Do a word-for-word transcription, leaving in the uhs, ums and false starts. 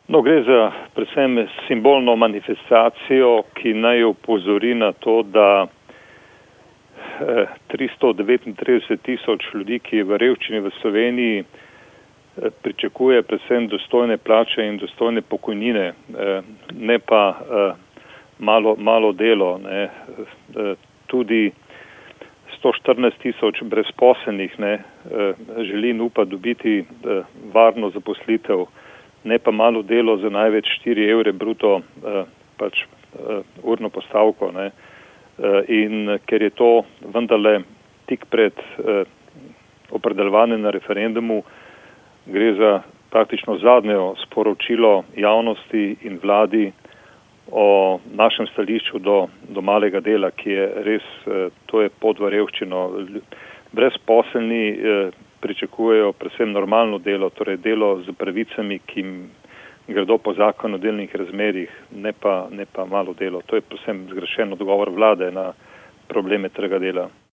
No, gre za predvsem simbolno manifestacijo, ki naj opozori na to, da tristo devetintrideset tisoč ljudi, ki je v revščini v Sloveniji, pričakuje predvsem dostojne plače in dostojne pokojnine, ne pa malo, malo delo. Ne. Tudi sto štirinajst tisoč brezposelnih ne, želi in upa dobiti varno zaposlitev, ne pa malo delo za največ štiri evre bruto pač urno postavko. Ne. In ker je to vendarle tik pred opredeljevanjem na referendumu, gre za praktično zadnjo sporočilo javnosti in vladi o našem stališču do, do malega dela, ki je res, to je pot v revščino. Brezposelni pričakujejo predvsem normalno delo, torej delo z pravicami, ki jim gredo po zakonu o delovnih razmerjih, ne pa, ne pa malo delo. To je predvsem zgrešen odgovor vlade na probleme trga dela.